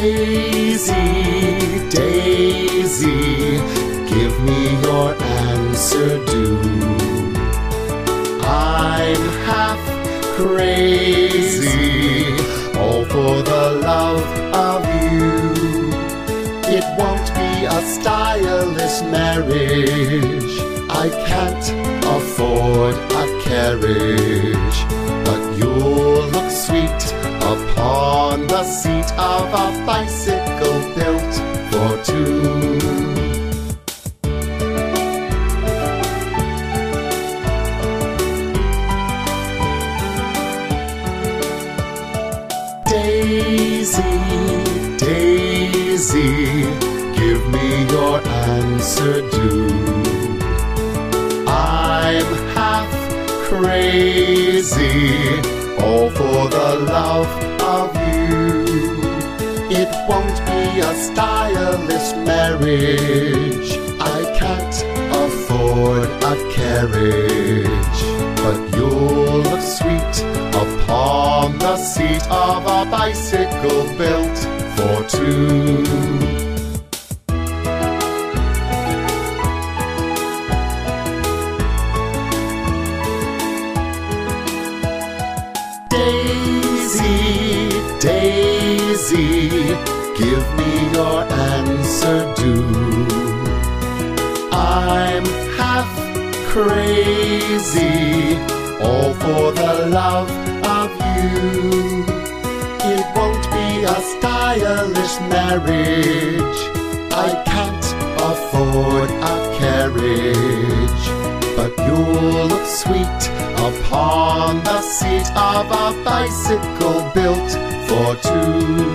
Daisy, Daisy, give me your answer due. I'm half crazy, all for the love of you. It won't be a stylish marriage, I can't afford a carriage, but you'll look sweet upon the seat of a bicycle built for two. Daisy, Daisy, give me your answer due. I'm half crazy, all for the love of you. It won't be a stylish marriage, I can't afford a carriage, but you'll look sweet upon the seat of a bicycle built for two. Daisy, Daisy, give me your answer due. I'm half crazy, all for the love of you. It won't be a stylish marriage, I can't afford a carriage, but you'll look sweet upon the seat of a bicycle built for two.